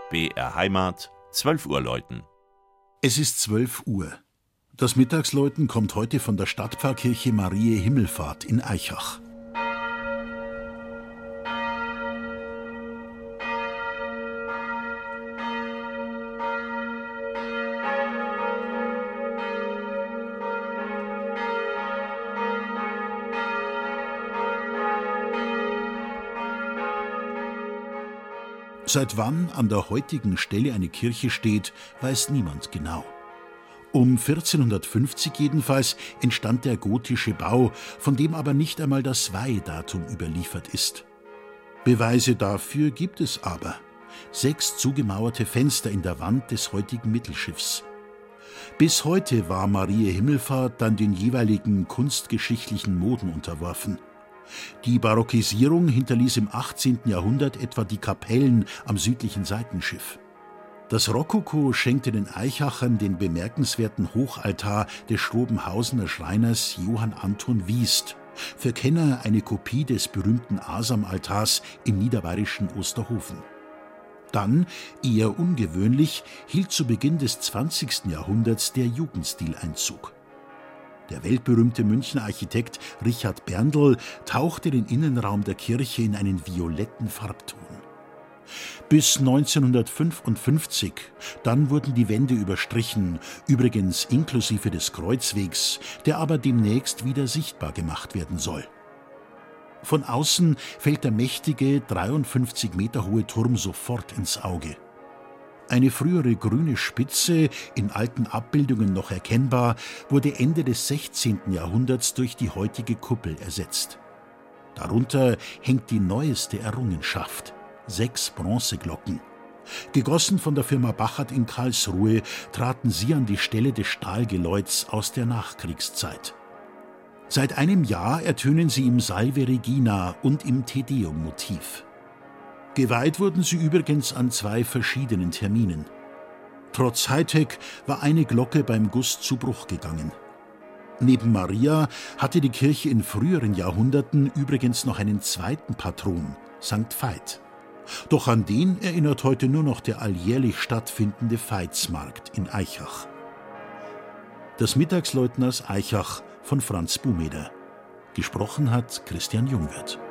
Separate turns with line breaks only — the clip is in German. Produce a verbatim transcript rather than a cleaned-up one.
B R Heimat, zwölf Uhr läuten.
Es ist zwölf Uhr. Das Mittagsläuten kommt heute von der Stadtpfarrkirche Mariä Himmelfahrt in Aichach. Seit wann an der heutigen Stelle eine Kirche steht, weiß niemand genau. Um vierzehnhundertfünfzig jedenfalls entstand der gotische Bau, von dem aber nicht einmal das Weihdatum überliefert ist. Beweise dafür gibt es aber. Sechs zugemauerte Fenster in der Wand des heutigen Mittelschiffs. Bis heute war Mariä Himmelfahrt dann den jeweiligen kunstgeschichtlichen Moden unterworfen. Die Barockisierung hinterließ im achtzehnten Jahrhundert etwa die Kapellen am südlichen Seitenschiff. Das Rokoko schenkte den Aichachern den bemerkenswerten Hochaltar des Schrobenhausener Schreiners Johann Anton Wiest, für Kenner eine Kopie des berühmten Asam-Altars im niederbayerischen Osterhofen. Dann, eher ungewöhnlich, hielt zu Beginn des zwanzigsten Jahrhunderts der Jugendstil Einzug. Der weltberühmte Münchner Architekt Richard Berndl tauchte den Innenraum der Kirche in einen violetten Farbton. Bis neunzehnhundertfünfundfünfzig, dann wurden die Wände überstrichen, übrigens inklusive des Kreuzwegs, der aber demnächst wieder sichtbar gemacht werden soll. Von außen fällt der mächtige, dreiundfünfzig Meter hohe Turm sofort ins Auge. Eine frühere grüne Spitze, in alten Abbildungen noch erkennbar, wurde Ende des sechzehnten Jahrhunderts durch die heutige Kuppel ersetzt. Darunter hängt die neueste Errungenschaft: sechs Bronzeglocken. Gegossen von der Firma Bachert in Karlsruhe, traten sie an die Stelle des Stahlgeläuts aus der Nachkriegszeit. Seit einem Jahr ertönen sie im Salve Regina und im Te Deum-Motiv. Geweiht wurden sie übrigens an zwei verschiedenen Terminen. Trotz Hightech war eine Glocke beim Guss zu Bruch gegangen. Neben Maria hatte die Kirche in früheren Jahrhunderten übrigens noch einen zweiten Patron, Sankt Veit. Doch an den erinnert heute nur noch der alljährlich stattfindende Veitsmarkt in Aichach. Das Mittagsläuten aus Aichach von Franz Bumeder. Gesprochen hat Christian Jungwirth.